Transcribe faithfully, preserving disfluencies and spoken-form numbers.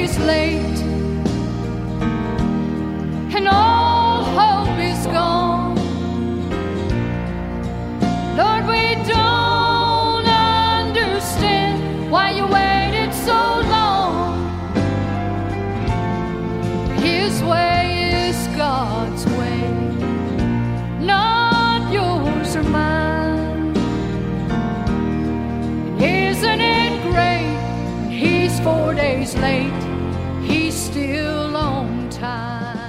days late, and all hope is gone. Lord, we don't understand why you waited so long. His way is God's way, not yours or mine. Isn't it great? He's four days late, he's still on time.